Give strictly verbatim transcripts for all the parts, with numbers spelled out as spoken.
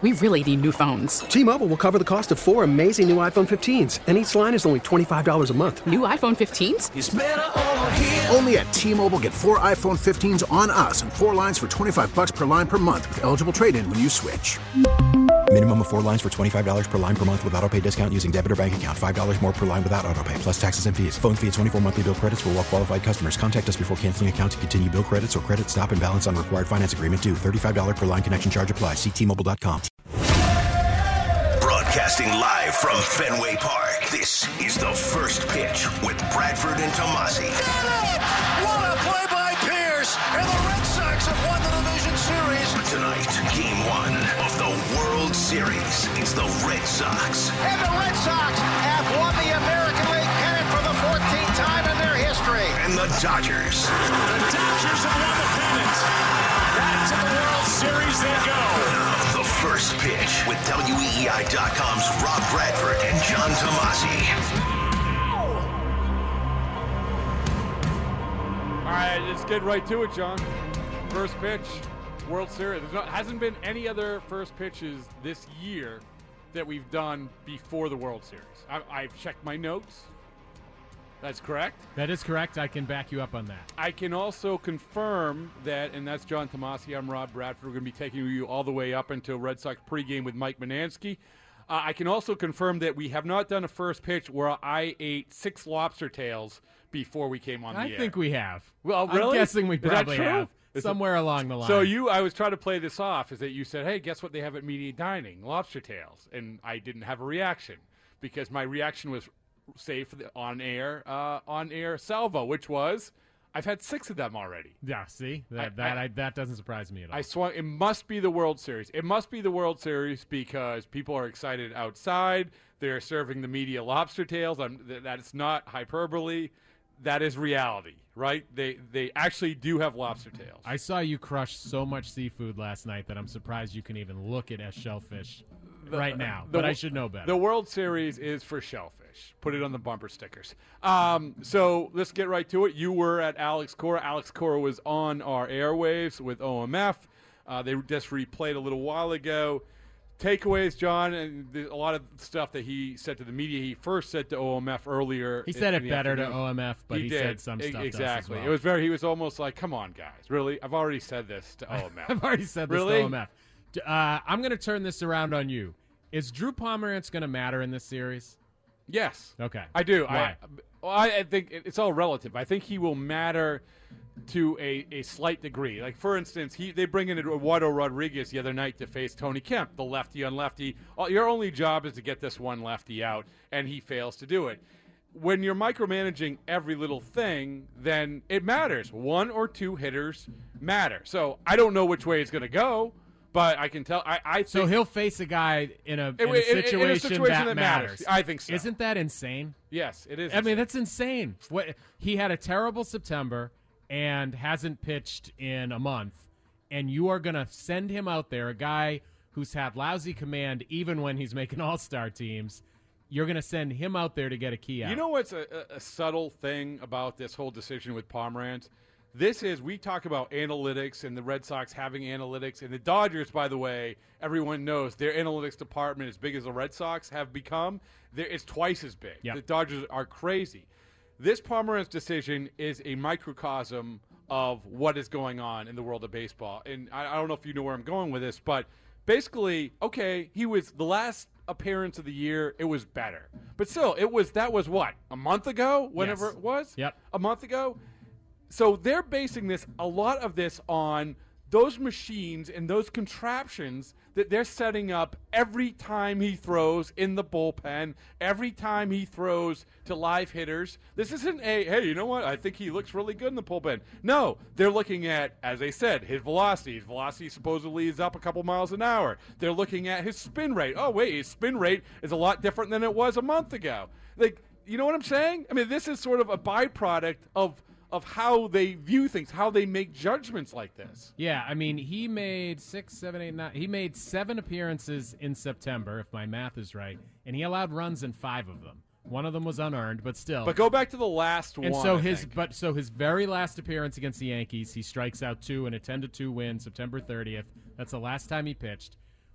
We really need new phones. T-Mobile will cover the cost of four amazing new iPhone fifteens, and each line is only twenty-five dollars a month. New iPhone fifteens? It's better over here. Only at T-Mobile, get four iPhone fifteens on us and four lines for twenty-five dollars per line per month with eligible trade-in when you switch. Minimum of four lines for twenty-five dollars per line per month with autopay discount using debit or bank account. five dollars more per line without autopay, plus taxes and fees. Phone fee at twenty-four monthly bill credits for well-qualified customers. Contact us before canceling account to continue bill credits or credit stop and balance on required finance agreement due. thirty-five dollars per line connection charge applies. See T Mobile dot com. Broadcasting live from Fenway Park, this is The First Pitch with Bradford and Tomasi. What a play by Pierce, and the Red Sox have won the division series. Tonight, game one of the World Series. It's the Red Sox. And the Red Sox have won the American League pennant for the fourteenth time in their history. And the Dodgers. The Dodgers have won the pennant. Back to the World Series they go. The First Pitch with W E E I dot com's Rob Bradford and John Tomasi. All right, let's get right to it, John. First pitch, World Series. There hasn't been any other first pitches this year that we've done before the World Series. I, I've checked my notes. That's correct? That is correct. I can back you up on that. I can also confirm that, and that's John Tomasi. I'm Rob Bradford. We're going to be taking you all the way up until Red Sox pregame with Mike Manansky. Uh, I can also confirm that we have not done a first pitch where I ate six lobster tails before we came on the I air. I think we have. Well, really? I'm guessing we probably have. Is somewhere it, along the line. So you, I was trying to play this off, is that you said, hey, guess what they have at Media Dining? Lobster tails. And I didn't have a reaction because my reaction was saved for the on-air, uh, on-air salvo, which was, I've had six of them already. Yeah, see? That I, that I, I, that doesn't surprise me at all. I swung. It must be the World Series. It must be the World Series because people are excited outside. They're serving the media lobster tails. I'm, that's not hyperbole. That is reality, right? They they actually do have lobster tails. I saw you crush so much seafood last night that I'm surprised you can even look at as shellfish the, right now. The, but I should know better. The World Series is for shellfish. Put it on the bumper stickers. Um, so let's get right to it. You were at Alex Cora. Alex Cora was on our airwaves with O M F. Uh, they just replayed a little while ago. Takeaways, John, and a lot of stuff that he said to the media. He first said to O M F earlier. He said in, it in better afternoon. to O M F, but he, he said some e- stuff exactly. to us as well. It was very. He was almost like, "Come on, guys, really? I've already said this to O M F. I've already said this really? to O M F. Uh, I'm going to turn this around on you. Is Drew Pomerantz going to matter in this series? Yes. Okay. I do. Why? I, well, I think it's all relative. I think he will matter to a, a slight degree. Like, for instance, he they bring in Eduardo Rodriguez the other night to face Tony Kemp, the lefty on lefty. Your only job is to get this one lefty out, and he fails to do it. When you're micromanaging every little thing, then it matters. One or two hitters matter. So I don't know which way it's going to go, but I can tell. I, I think so he'll face a guy in a, in in, a, situation, in a situation that, that matters. matters. I think so. Isn't that insane? Yes, it is. I insane. mean, that's insane. What, he had a terrible September and hasn't pitched in a month, and you are going to send him out there, a guy who's had lousy command even when he's making all-star teams. You're going to send him out there to get a key out. You know what's a, a subtle thing about this whole decision with Pomerantz? This is, we talk about analytics and the Red Sox having analytics, and the Dodgers, by the way, everyone knows their analytics department, as big as the Red Sox have become, it's twice as big. Yep. The Dodgers are crazy. This Pomerantz decision is a microcosm of what is going on in the world of baseball. And I, I don't know if you know where I'm going with this, but basically, okay, he was the last appearance of the year, it was better. But still, it was that was what, a month ago, whenever Yes. it was? Yep. A month ago? So they're basing this, a lot of this on those machines and those contraptions that they're setting up every time he throws in the bullpen, every time he throws to live hitters. This isn't a, hey, you know what? I think he looks really good in the bullpen. No, they're looking at, as I said, his velocity. His velocity supposedly is up a couple miles an hour. They're looking at his spin rate. Oh, wait, his spin rate is a lot different than it was a month ago. Like, you know what I'm saying? I mean, this is sort of a byproduct of of how they view things, how they make judgments like this. Yeah, I mean, he made six, seven, eight, nine. He made seven appearances in September, if my math is right, and he allowed runs in five of them. One of them was unearned, but still. But go back to the last and one. so I his, think. but so his very last appearance against the Yankees, he strikes out two in a ten to two win, September thirtieth. That's the last time he pitched.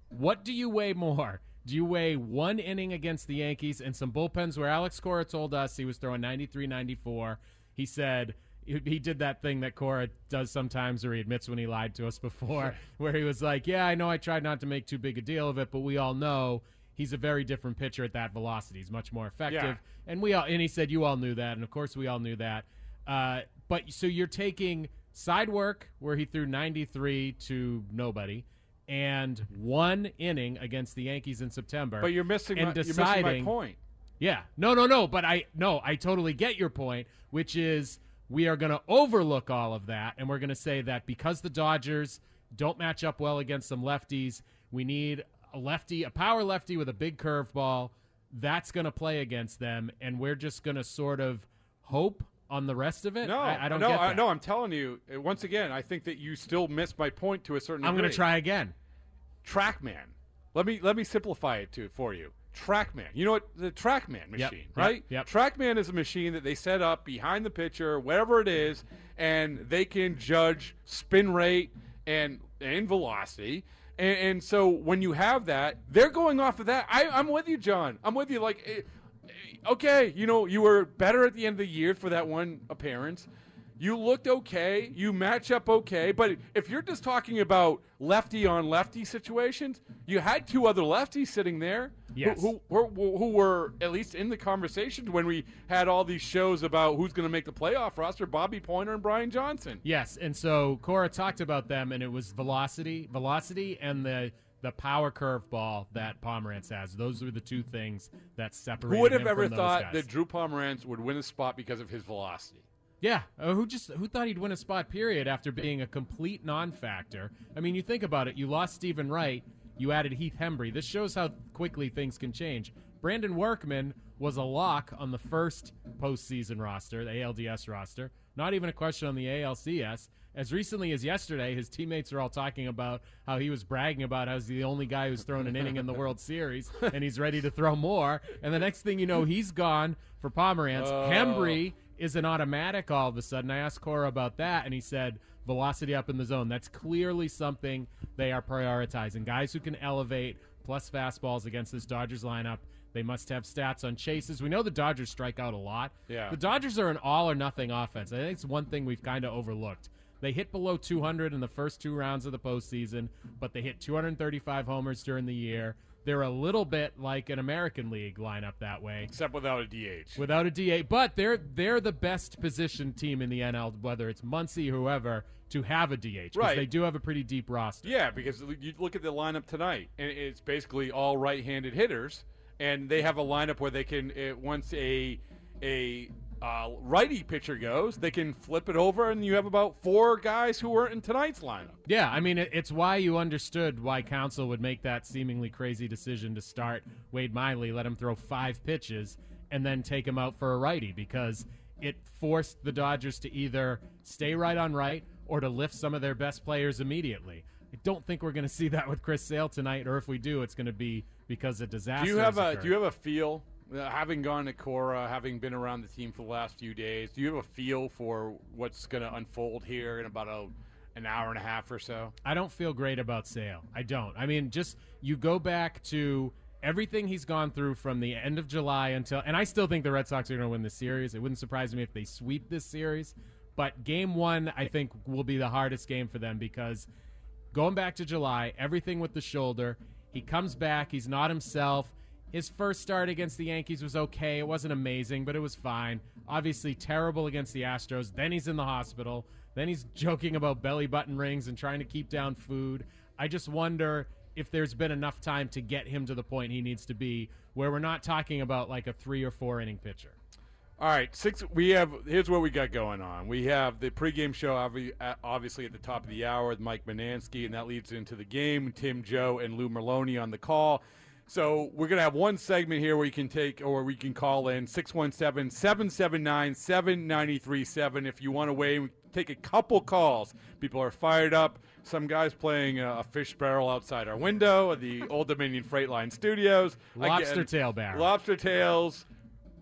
What do you weigh more? Do you weigh one inning against the Yankees and some bullpens where Alex Cora told us he was throwing ninety-three, ninety-four? He said he, he did that thing that Cora does sometimes where he admits when he lied to us before, where he was like, yeah, I know I tried not to make too big a deal of it, but we all know he's a very different pitcher at that velocity. He's much more effective. Yeah. And we all, and he said you all knew that, and of course we all knew that. Uh, but so you're taking side work where he threw ninety-three to nobody, and one inning against the Yankees in September. But you're missing, and my, deciding, you're missing my point. Yeah. No, no, no. But I no, I totally get your point, which is we are going to overlook all of that, and we're going to say that because the Dodgers don't match up well against some lefties, we need a lefty, a power lefty with a big curveball that's going to play against them, and we're just going to sort of hope on the rest of it. No, I, I don't no, get that. I, no. I'm telling you, uh, once again, I think that you still missed my point to a certain I'm degree. going to try again. TrackMan. Let me let me simplify it to for you. TrackMan. You know what the TrackMan machine, Yep, right? yep, yep. TrackMan is a machine that they set up behind the pitcher, wherever it is, and they can judge spin rate and and velocity. And, and so when you have that, they're going off of that. I, I'm with you, John. I'm with you. Like, eh, eh, okay, you know, you were better at the end of the year for that one appearance. You looked okay. You match up okay. But if you're just talking about lefty on lefty situations, you had two other lefties sitting there Yes. who, who, who, who were at least in the conversation when we had all these shows about who's going to make the playoff roster, Bobby Pointer and Brian Johnson. Yes, and so Cora talked about them, and it was velocity, velocity, and the the power curveball that Pomerantz has. Those were the two things that separated Who would have him ever from those thought guys. that Drew Pomerantz would win a spot because of his velocity? Yeah, uh, who just who thought he'd win a spot? Period. After being a complete non-factor. I mean, you think about it. You lost Stephen Wright. You added Heath Hembry. This shows how quickly things can change. Brandon Workman was a lock on the first postseason roster, the A L D S roster. Not even a question on the A L C S. As recently as yesterday, his teammates are all talking about how he was bragging about how he's the only guy who's thrown an inning in the World Series, and he's ready to throw more. And the next thing you know, he's gone for Pomerantz. Oh. Hembry is an automatic all of a sudden. I asked Cora about that, and he said velocity up in the zone. That's clearly something they are prioritizing. Guys who can elevate plus fastballs against this Dodgers lineup. They must have stats on chases. We know the Dodgers strike out a lot. Yeah. The Dodgers are an all-or-nothing offense. I think it's one thing we've kind of overlooked. They hit below two hundred in the first two rounds of the postseason, but they hit two hundred thirty-five homers during the year. They're a little bit like an American League lineup that way. Except without a D H. Without a D H. But they're they're the best positioned team in the N L, whether it's Muncy or whoever, to have a D H. 'cause Right. They do have a pretty deep roster. Yeah, because you look at the lineup tonight, and it's basically all right-handed hitters, and they have a lineup where they can, uh, once a a uh, righty pitcher goes, they can flip it over, and you have about four guys who were in tonight's lineup. Yeah, I mean, it, it's why you understood why Counsell would make that seemingly crazy decision to start Wade Miley, let him throw five pitches, and then take him out for a righty, because it forced the Dodgers to either stay right on right or to lift some of their best players immediately. I don't think we're going to see that with Chris Sale tonight, or if we do, it's going to be because a disaster. Do you have has a occurred. Do you have a feel, uh, having gone to Cora, having been around the team for the last few days? Do you have a feel for what's going to unfold here in about a an hour and a half or so? I don't feel great about Sale. I don't. I mean, just you go back to everything he's gone through from the end of July until, and I still think the Red Sox are going to win this series. It wouldn't surprise me if they sweep this series. But game one, I think, will be the hardest game for them because going back to July, everything with the shoulder, he comes back, he's not himself. His first start against the Yankees was okay. It wasn't amazing, but it was fine. Obviously terrible against the Astros. Then he's in the hospital. Then he's joking about belly button rings and trying to keep down food. I just wonder if there's been enough time to get him to the point he needs to be where we're not talking about like a three or four inning pitcher. All right, six. We have. Here's what we got going on. We have the pregame show, obvi- obviously at the top of the hour with Mike Manansky, and that leads into the game. Tim, Joe, and Lou Merloni on the call. So we're gonna have one segment here where you can take, or we can call in six one seven, seven seven nine, seven nine three seven if you want to weigh. We take a couple calls. People are fired up. Some guys playing a, a fish barrel outside our window at the Old Dominion Freight Line Studios. Lobster Again, tail barrel. Lobster tails.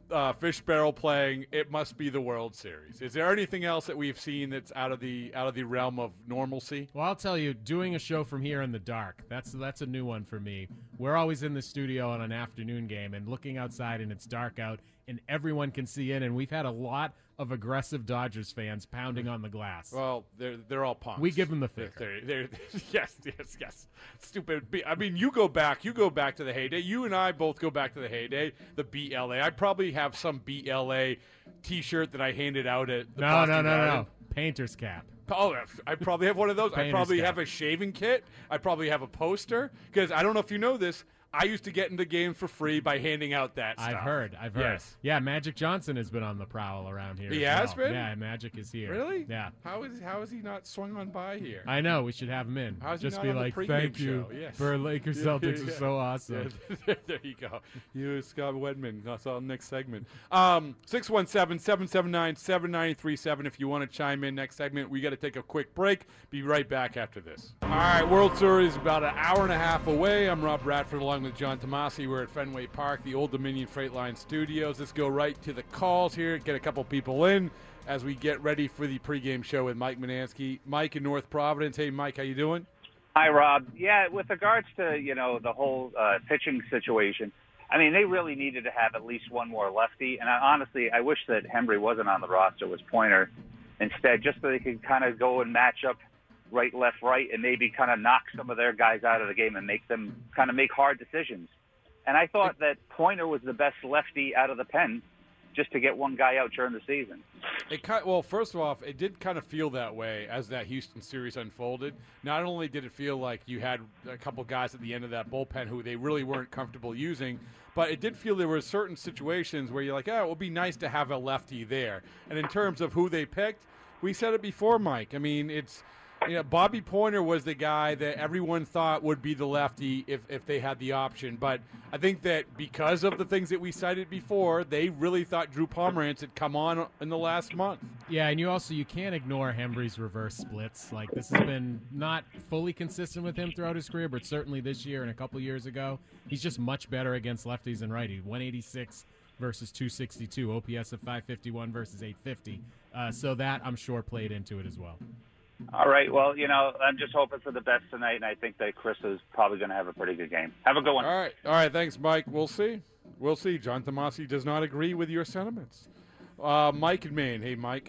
uh, Fish Barrel playing, it must be the World Series. Is there anything else that we've seen that's out of the out of the realm of normalcy? Well, I'll tell you, doing a show from here in the dark, that's that's a new one for me. We're always in the studio on an afternoon game and looking outside, and it's dark out, and everyone can see in, and we've had a lot of aggressive Dodgers fans pounding on the glass. Well, they're they're all punks. We give them the They're, finger. they're, they're, yes, yes, yes. Stupid. B- I mean, you go back. You go back to the heyday. You and I both go back to the heyday. The B L A. I probably have some B L A T-shirt that I handed out at the No, Boston no, no, Garden. no. Painter's cap. Oh, I probably have one of those. I Painter's probably cap. have a shaving kit. I probably have a poster. Because I don't know if you know this, I used to get into games for free by handing out that stuff. I've heard. I've heard. Yes. Yeah, Magic Johnson has been on the prowl around here. He as has well. been? Yeah, Magic is here. Really? Yeah. How is how is he not swung on by here? I know. We should have him in. How's he Just not be on the like, pregame thank you show? Yes. for Lakers Yeah, Celtics yeah, are so awesome. Yeah, there you go. You, Scott Wedman. That's our next segment. Um, six one seven, seven seven nine, seven nine three seven if you want to chime in next segment. We got to take a quick break. Be right back after this. All right, World Series about an hour and a half away. I'm Rob Bradford along with John Tomasi. We're at Fenway Park, the Old Dominion Freight Line Studios. Let's go right to the calls here, get a couple people in as we get ready for the pregame show with Mike Manansky. Mike in North Providence. Hey, Mike, how you doing? Hi, Rob. Yeah, with regards to, you know, the whole uh, pitching situation, I mean, they really needed to have at least one more lefty. And I, honestly, I wish that Hembry wasn't on the roster, was Pointer instead, just so they could kind of go and match up right, left, right, and maybe kind of knock some of their guys out of the game and make them kind of make hard decisions. And I thought that Pointer was the best lefty out of the pen just to get one guy out during the season. It kind well, first of all, it did kind of feel that way as that Houston series unfolded. Not only did it feel like you had a couple guys at the end of that bullpen who they really weren't comfortable using, but it did feel there were certain situations where you're like, oh, it would be nice to have a lefty there. And in terms of who they picked, we said it before, Mike. I mean, it's you know, Bobby Pointer was the guy that everyone thought would be the lefty if, if they had the option. But I think that because of the things that we cited before, they really thought Drew Pomeranz had come on in the last month. Yeah, and you also you can't ignore Hembry's reverse splits. Like, this has been not fully consistent with him throughout his career, but certainly this year and a couple years ago, he's just much better against lefties and righties. one eighty-six versus two sixty-two, O P S of five fifty-one versus eight fifty. Uh, so that, I'm sure, played into it as well. All right. Well, you know, I'm just hoping for the best tonight, and I think that Chris is probably going to have a pretty good game. Have a good one. All right. All right. Thanks, Mike. We'll see. We'll see. John Tomasi does not agree with your sentiments. Uh, Mike in Maine. Hey, Mike.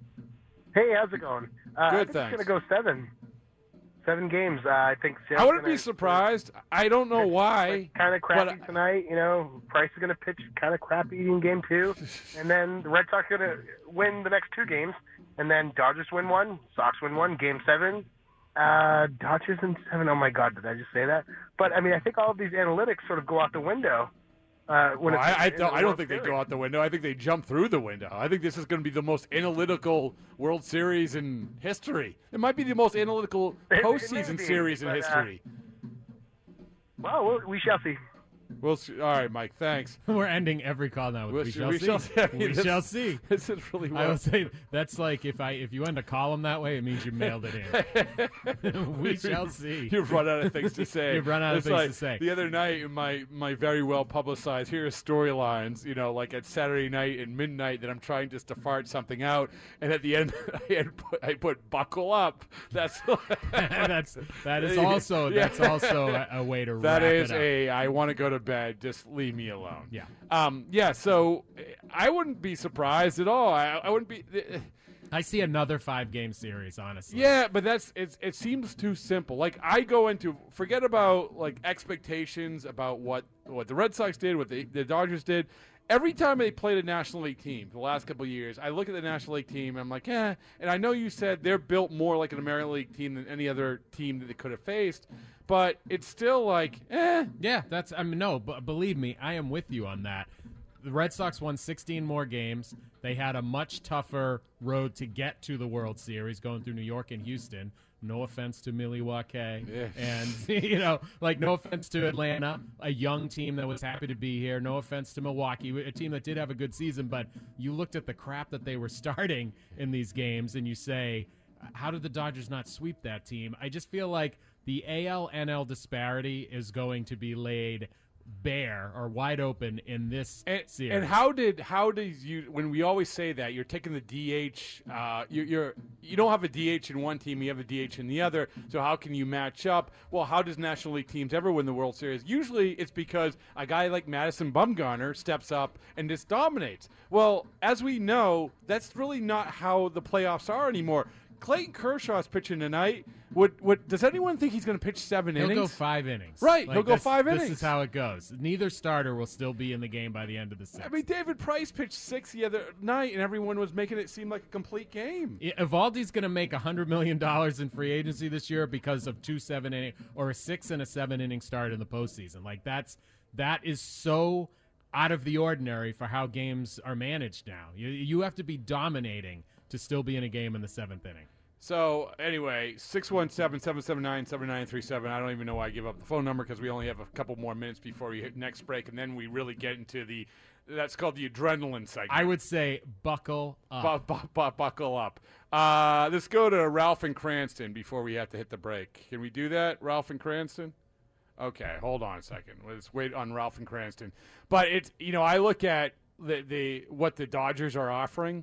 Hey, how's it going? Uh, Good, I think thanks. it's going to go seven. Seven games. Uh, I think. I wouldn't be surprised. I don't know why. Kind of crappy but- tonight. You know, Price is going to pitch kind of crappy in game two, and then the Red Sox are going to win the next two games, and then Dodgers win one, Sox win one, game seven. Uh, Dodgers in seven. Oh my God, did I just say that? But I mean, I think all of these analytics sort of go out the window. Uh, when Well, it's I, I in don't, the I don't World think they Series. go out the window. I think they jump through the window. I think this is going to be the most analytical World Series in history. It might be the most analytical It- it may postseason be, series in but, uh, history. Well, we'll, we shall see. We'll see. All right, Mike. Thanks. We're ending every call now with We'll we, see- shall we see. shall see. I mean, we this- shall see. This is really I well. will say that's like if I if you end a column that way, it means you mailed it in. We shall see. You've run out of things to say. You've run out of It's things like to say. The other night, in my my very well publicized here are storylines. You know, like at Saturday night and midnight, that I'm trying just to fart something out, and at the end, I had put, I put buckle up. That's that's that is also Yeah. that's also a, a way to That wrap is it up. a I want to go to bed. Just leave me alone. Yeah. Um. Yeah. So I wouldn't be surprised at all. I, I wouldn't be. I see another five game series, honestly. Yeah, but that's it's it seems too simple. Like I go into forget about like expectations about what what the Red Sox did, what the, the Dodgers did. Every time they played a National League team the last couple of years, I look at the National League team and I'm like, eh. And I know you said they're built more like an American League team than any other team that they could have faced, but it's still like, eh. Yeah, that's I mean no, but believe me, I am with you on that. The Red Sox won sixteen more games. They had a much tougher road to get to the World Series, going through New York and Houston. No offense to Milwaukee, Yeah. and you know, like no offense to Atlanta, a young team that was happy to be here. No offense to Milwaukee, a team that did have a good season, but you looked at the crap that they were starting in these games, and you say, how did the Dodgers not sweep that team? I just feel like the A L N L disparity is going to be laid bare or wide open in this and, series. And how did how did you when we always say that you're taking the D H, uh, you're, you're you don't have a D H in one team, you have a D H in the other. So how can you match up? Well, how does National League teams ever win the World Series? Usually, it's because a guy like Madison Bumgarner steps up and just dominates. Well, as we know, that's really not how the playoffs are anymore. Clayton Kershaw's pitching tonight. Would, would, does anyone think he's going to pitch seven he'll innings? He'll go five innings. Right, like he'll go this, five this innings. This is how it goes. Neither starter will still be in the game by the end of the sixth. I mean, David Price pitched six the other night, and everyone was making it seem like a complete game. Evaldi's going to make one hundred million dollars in free agency this year because of two seven inning or a six and a seven inning start in the postseason. Like that's that is so out of the ordinary for how games are managed now. You you have to be dominating to still be in a game in the seventh inning. So, anyway, six one seven, seven seven nine, seven nine three seven. I don't even know why I give up the phone number because we only have a couple more minutes before we hit next break, and then we really get into the – that's called the adrenaline segment. I would say buckle up. Bu- bu- bu- buckle up. Uh, let's go to Ralph and Cranston before we have to hit the break. Can we do that, Ralph and Cranston? Okay, hold on a second. Let's wait on Ralph and Cranston. But, it's you know, I look at the, the what the Dodgers are offering.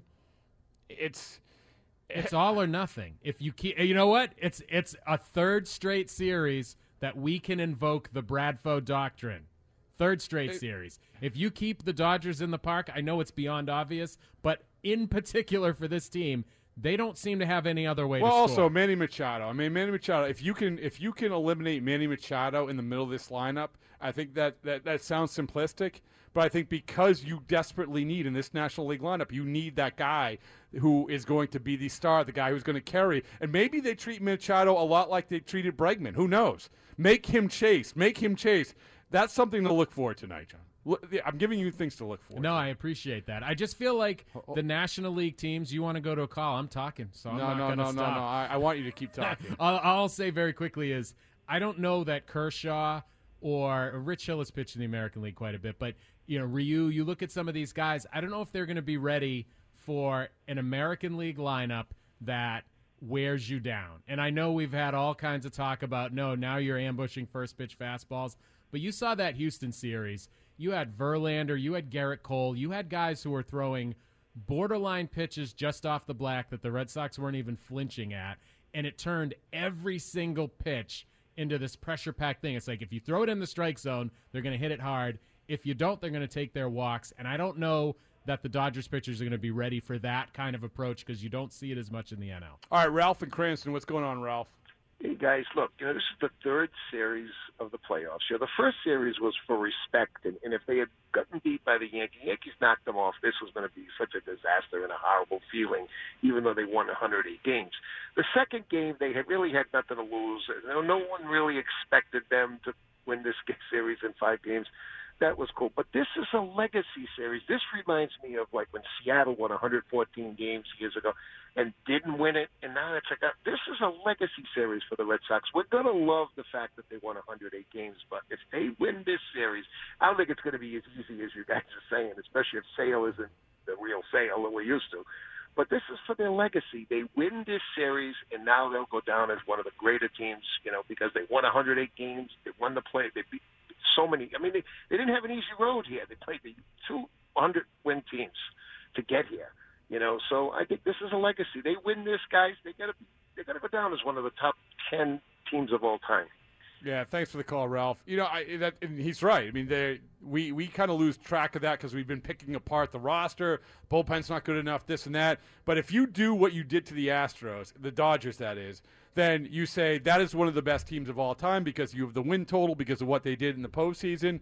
It's – It's all or nothing. If you keep, you know what? It's it's a third straight series that we can invoke the Bradfo doctrine. Third straight it, series. If you keep the Dodgers in the park, I know it's beyond obvious, but in particular for this team, they don't seem to have any other way well, to score. Well, also Manny Machado. I mean, Manny Machado. If you can, if you can eliminate Manny Machado in the middle of this lineup, I think that that, that sounds simplistic. But I think because you desperately need in this National League lineup, you need that guy who is going to be the star, the guy who's going to carry. And maybe they treat Machado a lot like they treated Bregman. Who knows? Make him chase. Make him chase. That's something to look for tonight, John. I'm giving you things to look for. No, I appreciate that. I just feel like the National League teams, you want to go to a call. I'm talking, so I'm no, not no, going to no, stop. No, no, no. I, I want you to keep talking. all I'll say very quickly is I don't know that Kershaw or Rich Hill has pitched in the American League quite a bit, but you know, Ryu, you look at some of these guys, I don't know if they're going to be ready for an American League lineup that wears you down. And I know we've had all kinds of talk about, no, now you're ambushing first pitch fastballs, but you saw that Houston series. You had Verlander, you had Garrett Cole, you had guys who were throwing borderline pitches just off the black that the Red Sox weren't even flinching at, and it turned every single pitch into this pressure-packed thing. It's like if you throw it in the strike zone, they're going to hit it hard. If you don't, they're going to take their walks. And I don't know that the Dodgers pitchers are going to be ready for that kind of approach because you don't see it as much in the N L. All right, Ralph and Cranston, what's going on, Ralph? Hey, guys, look, you know, this is the third series of the playoffs. You know, the first series was for respect, and, and if they had gotten beat by the Yankees, Yankees knocked them off, this was going to be such a disaster and a horrible feeling, even though they won one hundred eight games. The second game, they had really had nothing to lose. No one really expected them to win this series in five games. That was cool. But this is a legacy series. This reminds me of like when Seattle won one hundred fourteen games years ago and didn't win it. And now it's like, a, this is a legacy series for the Red Sox. We're going to love the fact that they won one hundred eight games. But if they win this series, I don't think it's going to be as easy as you guys are saying, especially if Sale isn't the real Sale that we're used to. But this is for their legacy. They win this series, and now they'll go down as one of the greater teams, you know, because they won one hundred eight games. They won the play. They beat so many. I mean, they, they didn't have an easy road here. They played the two hundred win teams to get here, you know. So I think this is a legacy. They win this, guys. They got to they got to go down as one of the top ten teams of all time. Yeah, thanks for the call, Ralph. You know, I, that and he's right. I mean, they we we kind of lose track of that because we've been picking apart the roster. Bullpen's not good enough, this and that. But if you do what you did to the Astros, the Dodgers, that is, then you say that is one of the best teams of all time because you have the win total because of what they did in the postseason.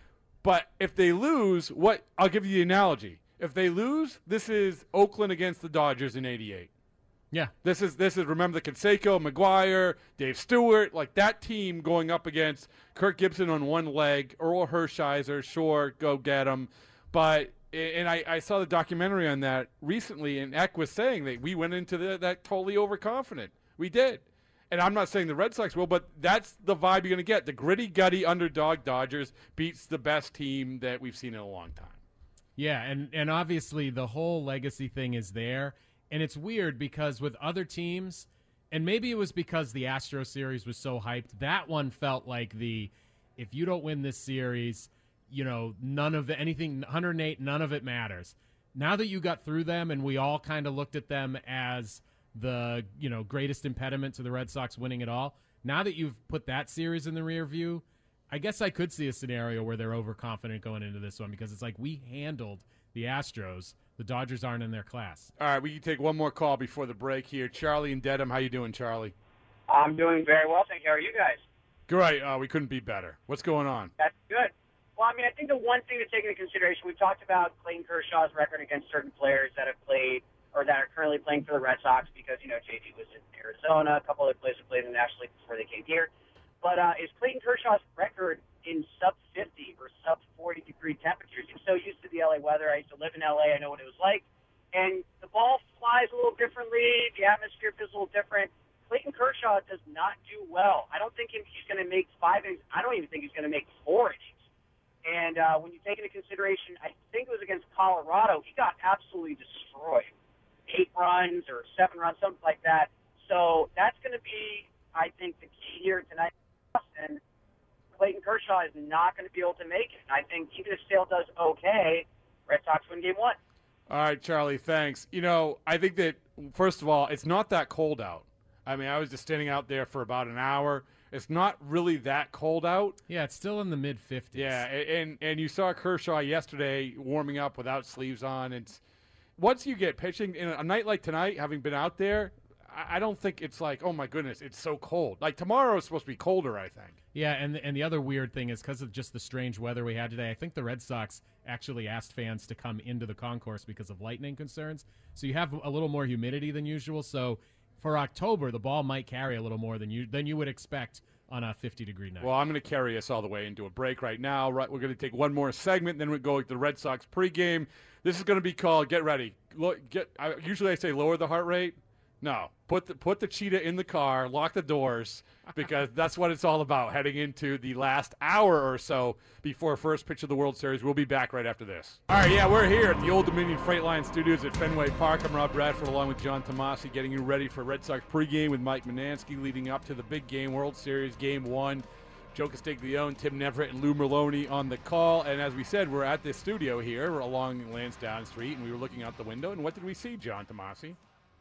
But if they lose, what I'll give you the analogy. If they lose, this is Oakland against the Dodgers in eighty-eight. Yeah. This is, this is remember the Canseco, McGuire, Dave Stewart, like that team going up against Kirk Gibson on one leg, Earl Hershiser, sure, go get him. But, and I, I saw the documentary on that recently, and Eck was saying that we went into the, that totally overconfident. We did. And I'm not saying the Red Sox will, but that's the vibe you're going to get. The gritty, gutty underdog Dodgers beats the best team that we've seen in a long time. Yeah, and, and obviously the whole legacy thing is there. And it's weird because with other teams, and maybe it was because the Astro series was so hyped, that one felt like the if you don't win this series, you know, none of the, anything, one hundred eight, none of it matters. Now that you got through them and we all kind of looked at them as the, you know, greatest impediment to the Red Sox winning it all, now that you've put that series in the rear view, I guess I could see a scenario where they're overconfident going into this one because it's like we handled the Astros. The Dodgers aren't in their class. All right, we can take one more call before the break here. Charlie and Dedham, how you doing, Charlie? I'm doing very well, thank you. How are you guys? Great. Uh, we couldn't be better. What's going on? That's good. Well, I mean, I think the one thing to take into consideration, we've talked about Clayton Kershaw's record against certain players that have played or that are currently playing for the Red Sox because, you know, J T was in Arizona, a couple other players who played in the National League before they came here. But uh, is Clayton Kershaw's record in sub fifty or sub forty degree temperatures? I'm so used to the L A weather. I used to live in L A. I know what it was like. And the ball flies a little differently. The atmosphere feels a little different. Clayton Kershaw does not do well. I don't think he's going to make five innings. I don't even think he's going to make four innings. And uh, when you take into consideration, I think it was against Colorado, he got absolutely destroyed. Eight runs or seven runs, something like that. So that's going to be, I think, the key here tonight. And Clayton Kershaw is not going to be able to make it. And I think even if Sale does okay, Red Sox win game one. All right, Charlie, thanks. You know, I think that, first of all, it's not that cold out. I mean, I was just standing out there for about an hour. It's not really that cold out. Yeah, it's still in the mid fifties. Yeah, and and you saw Kershaw yesterday warming up without sleeves on. It's once you get pitching in a night like tonight, having been out there, I don't think it's like, oh my goodness, it's so cold. Like tomorrow is supposed to be colder, I think. Yeah, and the, and the other weird thing is because of just the strange weather we had today, I think the Red Sox actually asked fans to come into the concourse because of lightning concerns. So you have a little more humidity than usual. So for October, the ball might carry a little more than you than you would expect on a fifty degree night. Well, I'm going to carry us all the way into a break right now. Right, we're going to take one more segment, then we go to the Red Sox pregame. This is going to be called "Get Ready." Look, get. I, usually I say lower the heart rate. No, put the put the cheetah in the car, lock the doors, because that's what it's all about. Heading into the last hour or so before first pitch of the World Series. We'll be back right after this. All right, yeah, we're here at the Old Dominion Freight Line Studios at Fenway Park. I'm Rob Bradford, along with John Tomasi, getting you ready for Red Sox pregame with Mike Manansky, leading up to the big game, World Series Game One. Joe Castiglione, Tim Neverett, and Lou Merlone on the call. And as we said, we're at this studio here along Lansdowne Street, and we were looking out the window. And what did we see, John Tomasi?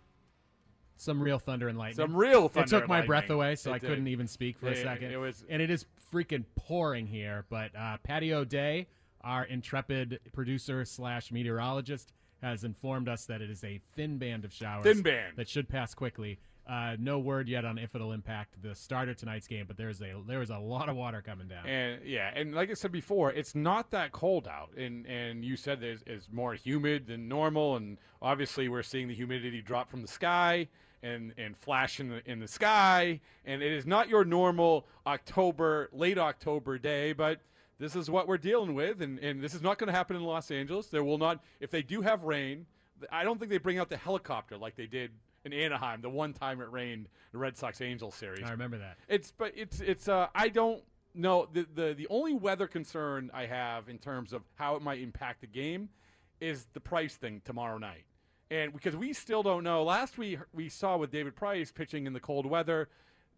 Some real thunder and lightning. Some real thunder and lightning. It took my breath away, so it I did. couldn't even speak for it, a second. It was, and it is freaking pouring here. But uh, Patty O'Day, our intrepid producer slash meteorologist, has informed us that it is a thin band of showers. Thin band. That should pass quickly. Uh, no word yet on if it'll impact the start of tonight's game, but there's a there is a lot of water coming down. And yeah, and like I said before, it's not that cold out, and and you said it's, it's more humid than normal, and obviously we're seeing the humidity drop from the sky and and flash in the in the sky, and it is not your normal October, late October day, but this is what we're dealing with, and and this is not going to happen in Los Angeles. There will not, if they do have rain, I don't think they bring out the helicopter like they did in Anaheim, the one time it rained, the Red Sox Angels series. I remember that. It's but it's it's uh I don't know the the the only weather concern I have in terms of how it might impact the game is the Price thing tomorrow night, and because we still don't know. Last we we saw with David Price pitching in the cold weather,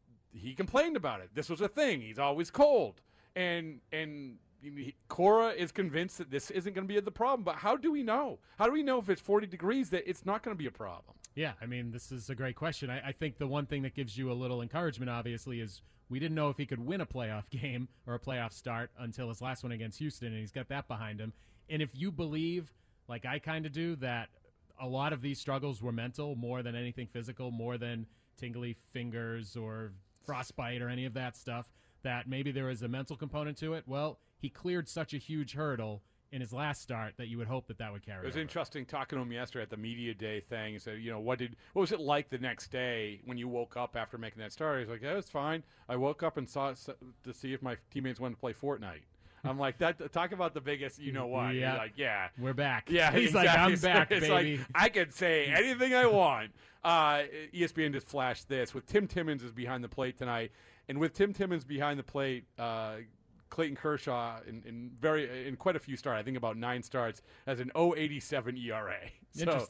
he complained about it. This was a thing. He's always cold, and and. Cora is convinced that this isn't going to be the problem, but how do we know? How do we know if it's forty degrees that it's not going to be a problem? Yeah, I mean, this is a great question. I, I think the one thing that gives you a little encouragement, obviously, is we didn't know if he could win a playoff game or a playoff start until his last one against Houston, and he's got that behind him. And if you believe, like I kind of do, that a lot of these struggles were mental more than anything physical, more than tingly fingers or frostbite or any of that stuff, that maybe there is a mental component to it, well, he cleared such a huge hurdle in his last start that you would hope that that would carry It was over. interesting talking to him yesterday at the media day thing. He said, you know, what did what was it like the next day when you woke up after making that start? He's like, yeah, it was fine. I woke up and saw it to see if my teammates wanted to play Fortnite. I'm like, that. Talk about the biggest, you know what? Yeah. You're like, yeah, we're back. Yeah, he's exactly. like, I'm back, it's baby. Like, I can say anything I want. Uh, E S P N just flashed this with Tim Timmons is behind the plate tonight, and with Tim Timmons behind the plate, uh, Clayton Kershaw in, in very in quite a few starts. I think about nine starts has an oh eighty-seven E R A. So Interesting.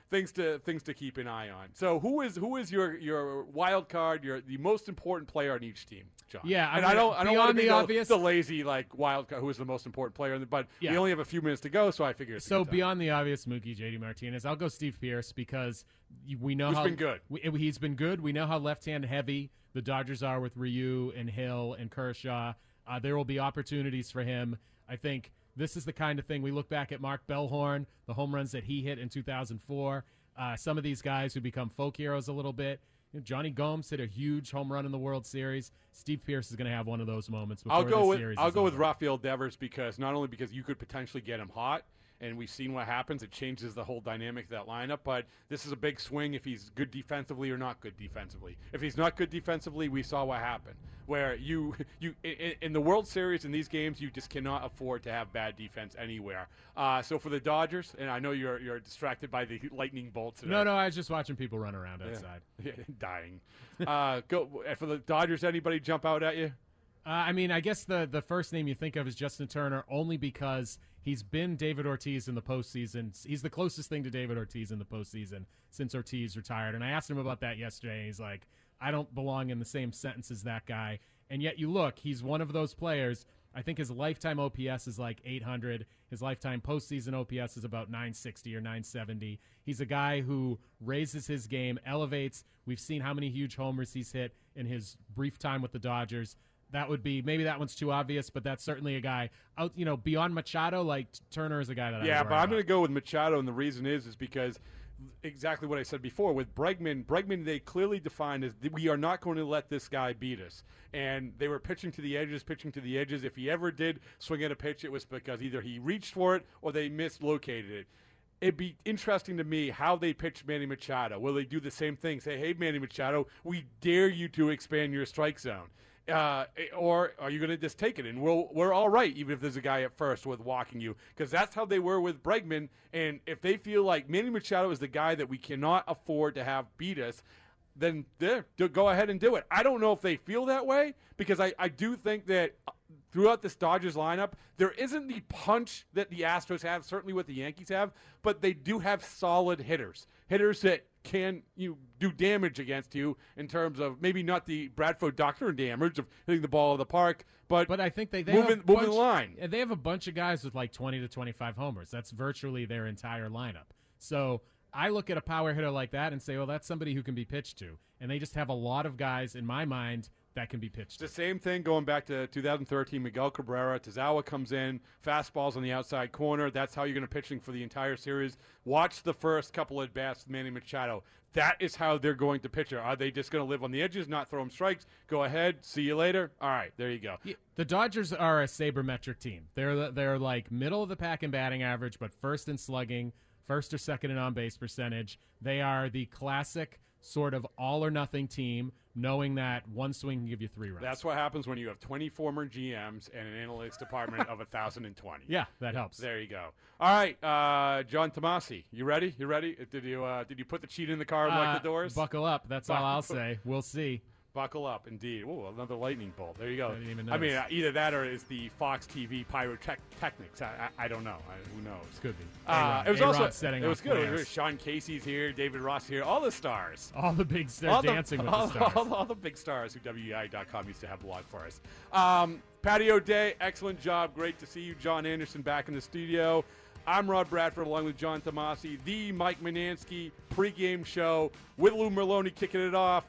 things to things to keep an eye on. So who is who is your your wild card? Your the most important player on each team, John? Yeah, I and mean, I don't I don't beyond want to be the the, obvious- the lazy like wild card. Who is the most important player? But Yeah. we only have a few minutes to go, so I figured. It's a So good time. beyond the obvious, Mookie, J D Martinez, I'll go Steve Pearce because we know Who's how been good. We, he's been good. We know how left-hand heavy the Dodgers are with Ryu and Hill and Kershaw. Uh, there will be opportunities for him. I think this is the kind of thing we look back at Mark Bellhorn, the home runs that he hit in two thousand four. Uh, some of these guys who become folk heroes a little bit. You know, Johnny Gomes hit a huge home run in the World Series. Steve Pearce is going to have one of those moments before I'll go the with series I'll is go with over. Rafael Devers because not only because you could potentially get him hot, and we've seen what happens. It changes the whole dynamic of that lineup. But this is a big swing if he's good defensively or not good defensively. If he's not good defensively, we saw what happened. Where you you in, in the World Series in these games, you just cannot afford to have bad defense anywhere. Uh, so for the Dodgers, and I know you're you're distracted by the lightning bolts. Today. No, no, I was just watching people run around outside. Yeah, dying. uh, go for the Dodgers. Anybody jump out at you? Uh, I mean, I guess the, the first name you think of is Justin Turner, only because he's been David Ortiz in the postseason. He's the closest thing to David Ortiz in the postseason since Ortiz retired. And I asked him about that yesterday, and he's like, I don't belong in the same sentence as that guy. And yet you look, he's one of those players. I think his lifetime O P S is like eight hundred. His lifetime postseason O P S is about nine sixty or nine seventy. He's a guy who raises his game, elevates. We've seen how many huge homers he's hit in his brief time with the Dodgers. That would be, maybe that one's too obvious, but that's certainly a guy out, you know, beyond Machado. Like Turner is a guy that I yeah, would but worry I'm going about. to go with Machado, and the reason is is because exactly what I said before with Bregman. Bregman, they clearly defined as th- we are not going to let this guy beat us, and they were pitching to the edges, pitching to the edges. If he ever did swing at a pitch, it was because either he reached for it or they mislocated it. It'd be interesting to me how they pitch Manny Machado. Will they do the same thing? Say, hey, Manny Machado, we dare you to expand your strike zone. Uh, or are you going to just take it? And we'll, we're all right, even if there's a guy at first with walking you, because that's how they were with Bregman. And if they feel like Manny Machado is the guy that we cannot afford to have beat us, then there, go ahead and do it. I don't know if they feel that way, because I, I do think that throughout this Dodgers lineup, there isn't the punch that the Astros have, certainly what the Yankees have, but they do have solid hitters. Hitters that can you do damage against you in terms of maybe not the Bradford Doctor damage of hitting the ball in the park, but But I think they, they moving, have a moving bunch, the line. yeah, They have a bunch of guys with like twenty to twenty-five homers. That's virtually their entire lineup. So I look at a power hitter like that and say, well, that's somebody who can be pitched to. And they just have a lot of guys, in my mind, that can be pitched The to. same thing going back to two thousand thirteen, Miguel Cabrera. Tazawa comes in, fastballs on the outside corner. That's how you're going to pitching for the entire series. Watch the first couple at bats with Manny Machado. That is how they're going to pitch it. Are they just going to live on the edges, not throw him strikes? Go ahead, see you later. All right, there you go. Yeah, the Dodgers are a sabermetric team. They're they're like middle of the pack in batting average, but first in slugging, first or second in on-base percentage. They are the classic sort of all-or-nothing team, knowing that one swing can give you three runs. That's what happens when you have twenty former G Ms and an analytics department of one thousand twenty. Yeah, that helps. There you go. All right, uh, John Tomasi, you ready? You ready? Did you uh, did you put the cheat in the car and Uh, lock the doors? Buckle up. That's all I'll say. We'll see. Buckle up, indeed. Ooh, another lightning bolt. There you go. I didn't even I mean, notice. uh, either that or it's the Fox T V pyrotechnics. I, I, I don't know. I, who knows? Could be. Uh, A-Rod- it was A-Rod also setting it was off good. It flares. was Sean Casey's here, David Ross here, all the stars. All the big stars All the- dancing with all, the stars. All, all the big stars who W E I dot com used to have blog for us. Um, Patio Day, excellent job. Great to see you. John Anderson back in the studio. I'm Rod Bradford along with John Tomasi, the Mike Manansky pregame show with Lou Merlone kicking it off.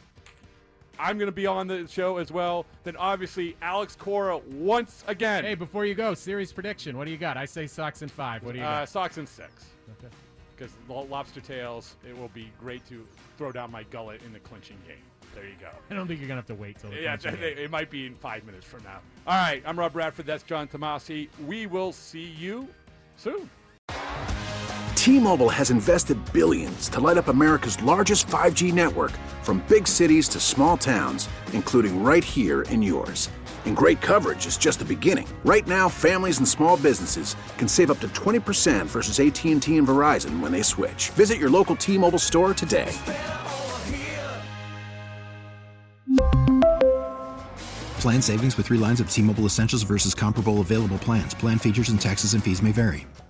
I'm going to be on the show as well. Then obviously Alex Cora once again. Hey, before you go, series prediction. What do you got? I say Sox in five. What do you Uh, got? Sox in six. Okay. Because lobster tails, it will be great to throw down my gullet in the clinching game. There you go. I don't think you're going to have to wait till the Yeah, clinching it, game. it might be in five minutes from now. All right, I'm Rob Bradford. That's John Tomasi. We will see you soon. T-Mobile has invested billions to light up America's largest five G network, from big cities to small towns, including right here in yours. And great coverage is just the beginning. Right now, families and small businesses can save up to twenty percent versus A T and T and Verizon when they switch. Visit your local T-Mobile store today. Plan savings with three lines of T-Mobile Essentials versus comparable available plans. Plan features and taxes and fees may vary.